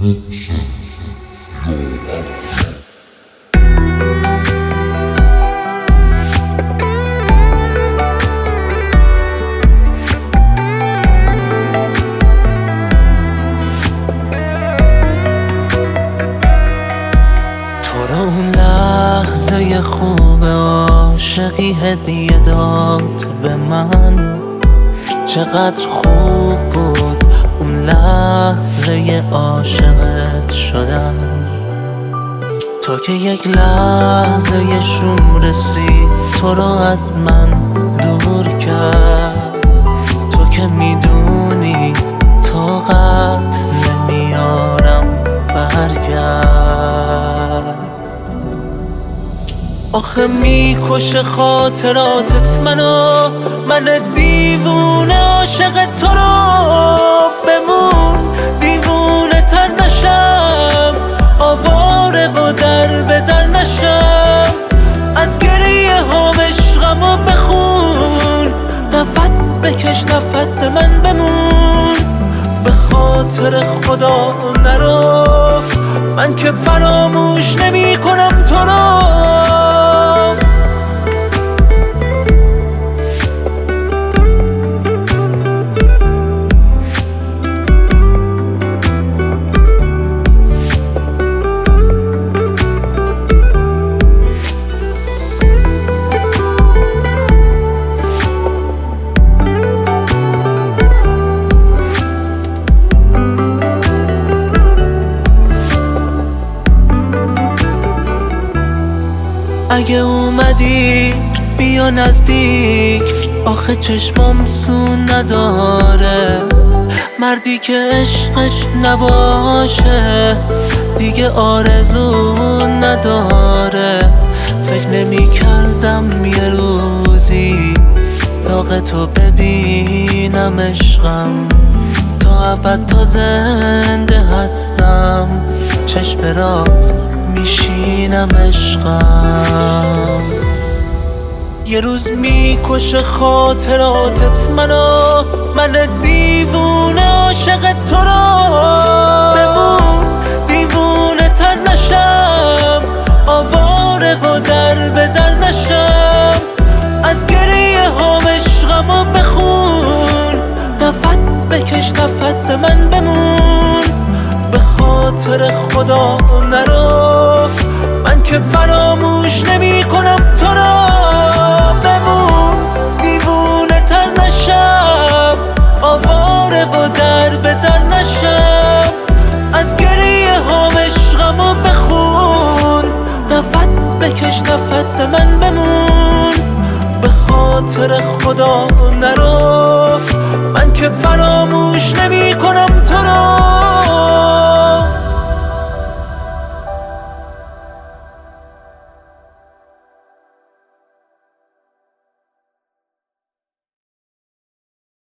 لحظه خوب عاشقی هدیه داد به من، چقدر خوب بود اون لحظه عاشقت شدن. تو که یک لحظه شوم رسید تو رو از من دور کرد. تو که میدونی طاقت نمیارم برگرد. آخه میکشه خاطراتت منو، من دیوونه عاشق تو رو. بمون دیوونه تر نشم، آواره و در به در نشم. از گریه ها عشقمو بخون، نفس بکش نفس من بمون. به خاطر خدا نرو، من که فراموش نمی کنم تو رو. اگه اومدی بیا نزدیک، آخه چشمام سو نداره. مردی که عشقش نباشه دیگه آرزو نداره. فکر نمی کردم یه روزی داغ تو ببینم عشقم. تا ابد تا زنده هستم چشم برات میشینم عشقم. یه روز میکشه خاطراتت منو، من دیوونه عاشق تو رو. بمون دیوونه تر نشم، آواره و در به در نشم. از گریه ها عشقمو بخون، نفس بکش نفس من بمون. به خاطر خدا نرو، من که فراموش نمی کنم تو رو. بمون دیوونه تر نشم، آواره و در به در نشم. از گریه ها عشقمو بخون، نفس بکش نفس من بمون. به خاطر خدا نرو، من که فراموش